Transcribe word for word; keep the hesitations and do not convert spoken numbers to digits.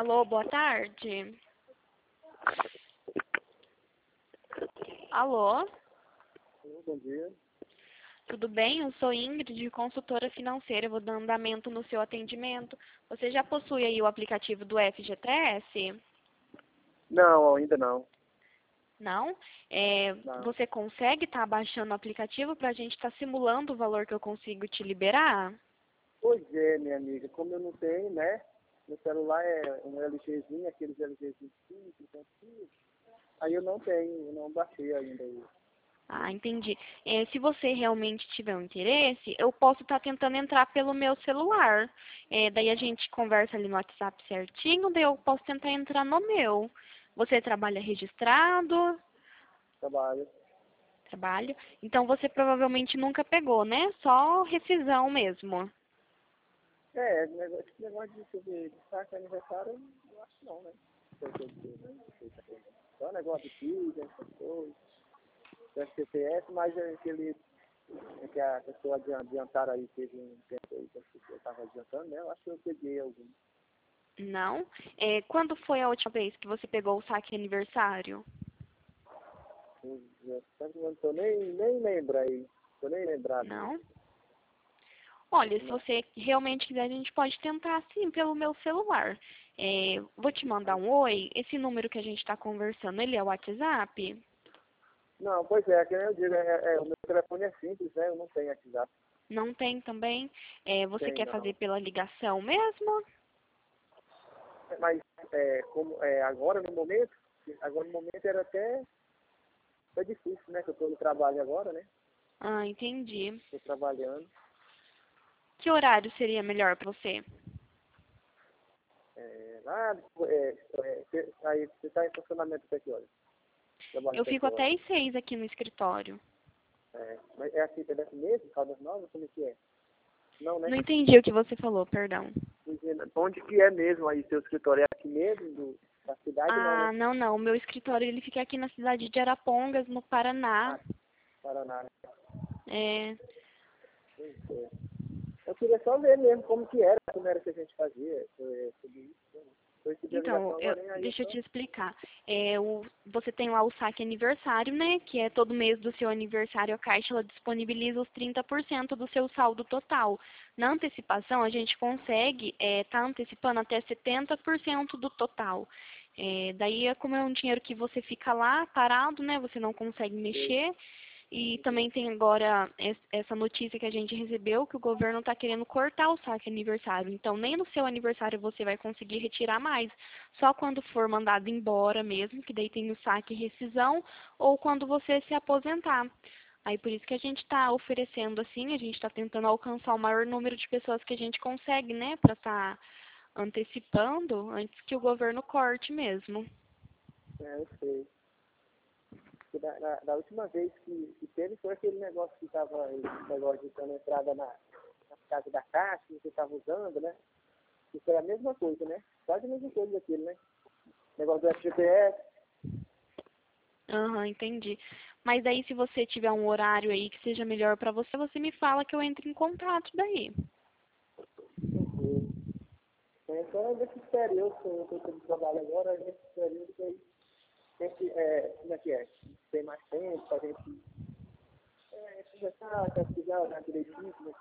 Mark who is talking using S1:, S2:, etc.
S1: Alô, boa tarde. Alô,
S2: Bom dia.
S1: tudo bem? Eu sou Ingrid, consultora financeira. Eu vou dar andamento no seu atendimento. Você já possui aí o aplicativo do F G T S?
S2: Não, ainda não.
S1: Não? É,
S2: Não.
S1: você consegue estar baixando o aplicativo para a gente estar simulando o valor que eu consigo te liberar?
S2: Pois é, minha amiga, como eu não tenho, né? Meu celular é um LGzinho, aqueles LGzinhos cinco, aí eu não tenho, eu não baixei ainda.
S1: Ah, entendi. É, se você realmente tiver um interesse, eu posso estar tentando entrar pelo meu celular. É, daí a gente conversa ali no WhatsApp certinho, daí eu posso tentar entrar no meu. Você trabalha registrado?
S2: Trabalho.
S1: Trabalha. Então você provavelmente nunca pegou, né? Só rescisão mesmo.
S2: É, esse negócio, esse negócio de, de, de saco aniversário, eu acho que não, né? Não sei o que é, né? Não sei o que é. Só negócio de filho, essas coisas, F G T S, mas é aquele é que a pessoa adiantaram aí, teve um tempo aí que a pessoa estava adiantando, né? Eu acho que eu peguei algum.
S1: Não? É, quando foi a última vez que você pegou o saque aniversário?
S2: Eu não tô nem, nem lembro aí. Tô nem lembrado.
S1: Não? Olha, se você realmente quiser, a gente pode tentar sim pelo meu celular. É, vou te mandar um oi. Esse número que a gente está conversando, ele é o WhatsApp?
S2: Não, pois é, que eu digo, é, é, o meu telefone é simples, né? Eu não tenho WhatsApp.
S1: Não tem também? É, você
S2: Tem,
S1: quer fazer
S2: não.
S1: pela ligação mesmo?
S2: Mas é, como, é, agora no momento, agora no momento era até é difícil, né? Que eu tô no trabalho agora, né?
S1: Ah, entendi.
S2: Estou trabalhando.
S1: Que horário seria melhor para você?
S2: É, lá, é, é, cê- aí você está em funcionamento até que horas? Trabalho
S1: Eu
S2: até
S1: fico
S2: que
S1: até
S2: horas?
S1: às seis aqui no escritório.
S2: É, mas é aqui daqui mesmo, Caldas Novas, como é que é? Não, né?
S1: Não entendi o que você falou, perdão.
S2: Dizendo, onde que é mesmo aí seu escritório? É aqui mesmo, do, da cidade, não, né?
S1: Ah, não, não. O meu escritório ele fica aqui na cidade de Arapongas, no Paraná.
S2: Ah, Paraná, né?
S1: É,
S2: Pois é. Eu queria só ver mesmo como que era, como era que a gente fazia, é, tudo isso. Né? Eu recebi a
S1: então,
S2: ligação
S1: eu-
S2: agora, hein? Aí eu
S1: deixa eu
S2: só...
S1: te explicar. É, o, você tem lá o saque aniversário, né? Que é todo mês do seu aniversário, a Caixa ela disponibiliza os trinta por cento do seu saldo total. Na antecipação, a gente consegue estar antecipando até setenta por cento do total. É, daí, é como é um dinheiro que você fica lá parado, né? Você não consegue
S2: Sei.
S1: mexer. E também tem agora es- essa notícia que a gente recebeu que o governo está querendo cortar o saque aniversário. Então, nem no seu aniversário você vai conseguir retirar mais. Só quando for mandado embora mesmo, que daí tem o saque rescisão, ou quando você se aposentar. Aí por isso que a gente está oferecendo assim, a gente está tentando alcançar o maior número de pessoas que a gente consegue, né? Para estar antecipando antes que o governo corte mesmo.
S2: É, eu sei. Porque Da, da, da última vez que, que teve foi aquele negócio que estava, esse negócio de dando entrada na, na casa da Caixa, que você estava usando, né? Isso é a mesma coisa, né? Quase a mesma coisa daquilo, né? Negócio do F G T S.
S1: Aham, entendi. Mas daí, se você tiver um horário aí que seja melhor pra você, você me fala que eu entre em contato daí.
S2: Uhum. Então, nesse período que eu estou de trabalho agora, nesse período que aí, sempre, é, como é que é? Tem mais tempo para a gente é, conversar, pesquisar, né, direitinho, como é